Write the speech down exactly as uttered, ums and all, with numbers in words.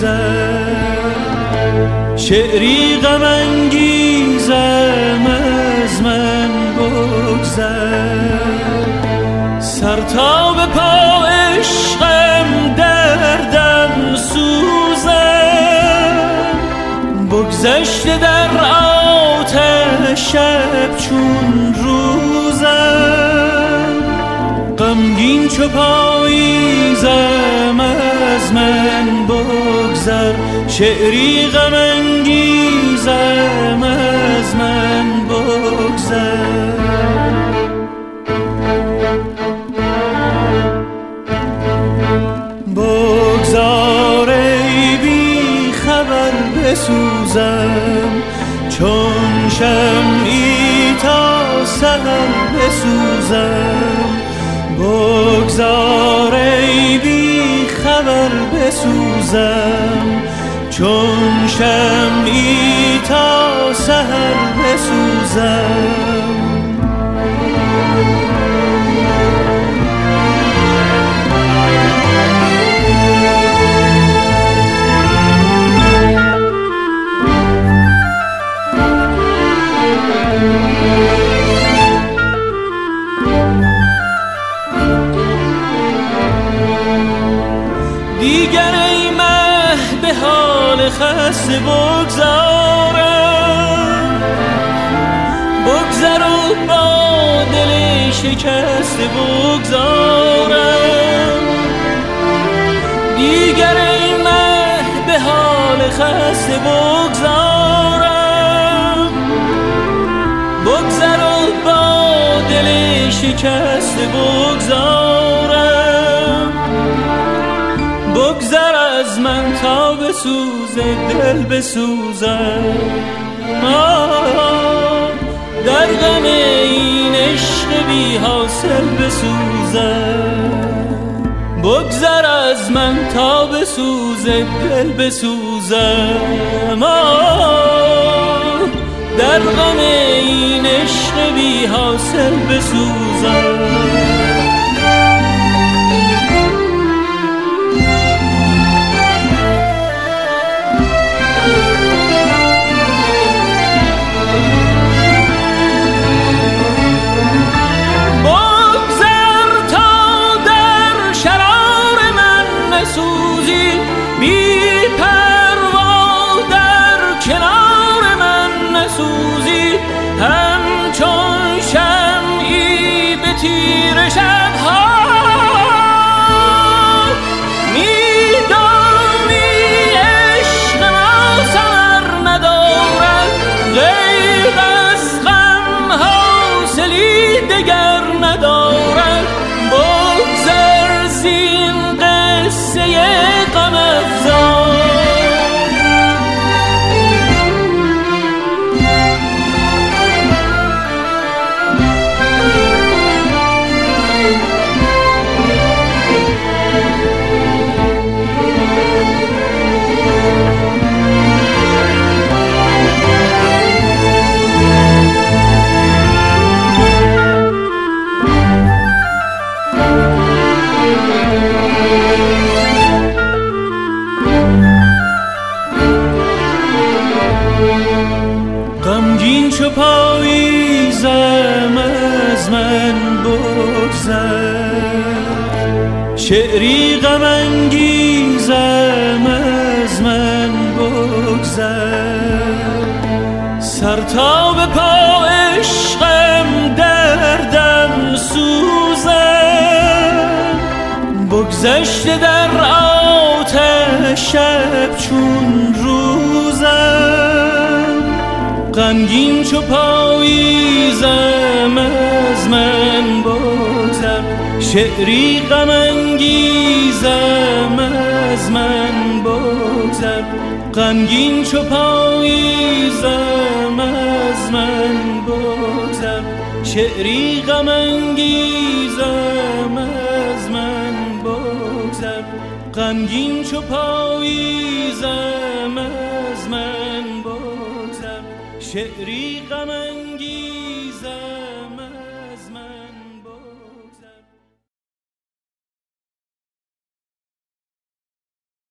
بگذر، شعری غم انگیزم از من بگذر. سر تا به پا عشقم دردم سوزم، بگذشته در آتش شب چون روزم. غمگین چو پاییزم از من بگذر، شعری غم انگیزم از من بگذر. بگذار ای بی خبر بسوزم، چون شمعی تا سحر بسوزم. بگذار ای بی خبر بسوزم، چون شمعی تا سحر بسوزم. دیگر ای مه به حال خسته بگذارم، بگذر و با دل شکسته بگذارم. دیگر ای مه به حال خسته بگذارم، بگذر و با دل شکسته بگذارم. بگذر از من تا بسوزه دل بسوزم، در غم این عشق بی حاصل بسوزم. بگذر از من تا بسوزه دل بسوزم، در غم این عشق بی حاصل بسوزم. غمگین چو پاییزم از من بگذر، شعری غم انگیزم از من بگذر. سر تا به پا عشقم دردم سوزم، بگذشته در آتش شب چون روزم. غمگین چو پاییزم از من بگذر، شعری غم انگیزم از من بگذر. غمگین چو پاییزم از من بگذر، شعری غم انگیزم از من بگذر. غمگین چو پاییزم از من بگذر، شعری غم انگیزم